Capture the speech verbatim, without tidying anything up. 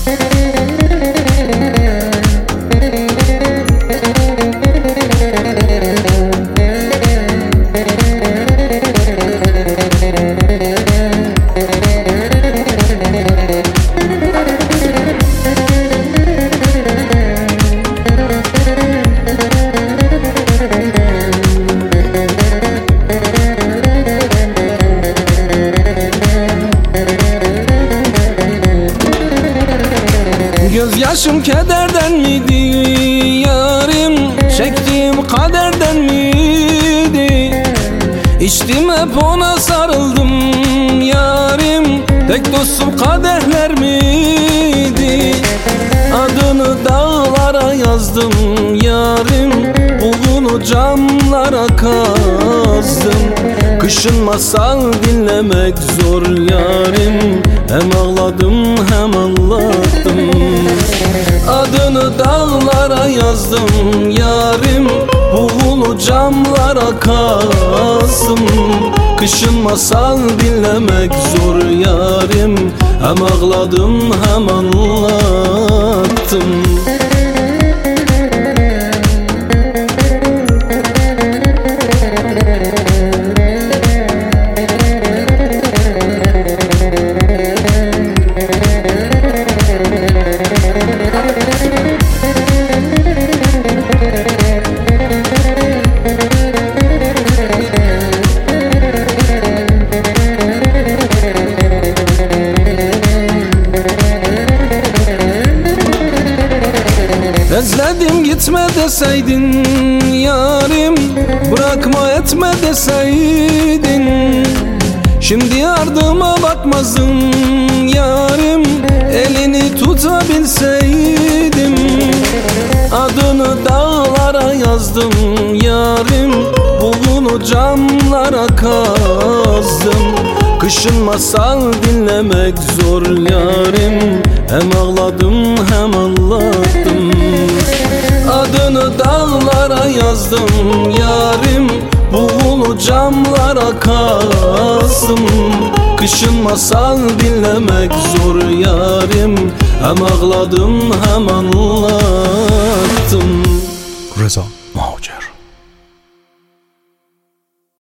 Gözyaşım kederden miydi yarim, çektiğim kaderden miydi? İçtim hep ona sarıldım yarim, tek dostum kadehler miydi? Adını dağlara yazdım yarim, bugünü camlara kazdım. Kışın masal dinlemek zor yarim, hem ağladım hem anlattım. Adını dağlara yazdım yarim, bugünü camlara kazdım. Kışın masal dinlemek zor yarim, hem ağladım hem anlattım. Özledim gitme deseydin yarim, bırakma etme deseydin. Şimdi yardıma bakmazdın yarim, elini tutabilseydim. Adını dağlara yazdım yarim, bugünü camlara kazdım. Kışın masal dinlemek zor yarim, hem ağladım hem anlattım. Adını dağlara yazdım yarim, bugünü camlara kazdım. Kışın masal dinlemek zor yarim, hem ağladım hem anlattım. Reza Mahucer.